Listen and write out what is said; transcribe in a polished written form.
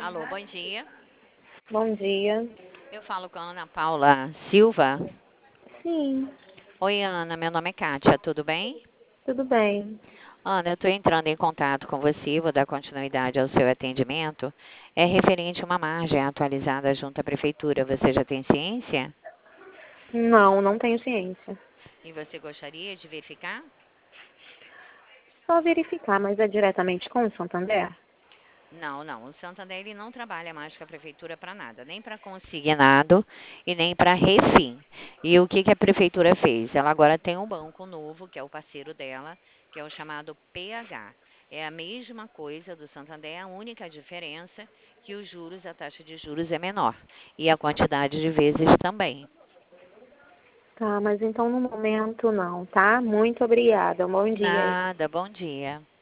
Alô, bom dia. Bom dia. Eu falo com a Ana Paula Silva. Sim, Oi, Ana, meu nome é Kátia, tudo bem? tudo bem. Ana, eu estou entrando em contato com você, vou dar continuidade ao seu atendimento. É referente a uma margem atualizada junto à prefeitura. Você já tem ciência? Não, não tenho ciência. E você gostaria de verificar? Só verificar, mas é diretamente com o Santander? Não, não. O Santander ele não trabalha mais com a prefeitura para nada, nem para consignado e nem para refim. E o que que a prefeitura fez? Ela agora tem um banco novo, que é o parceiro dela, que é o chamado PH. É a mesma coisa do Santander, a única diferença que os juros, a taxa de juros é menor e a quantidade de vezes também. Tá, mas então no momento não, tá? Muito obrigada. Um bom dia aí. Nada, bom dia.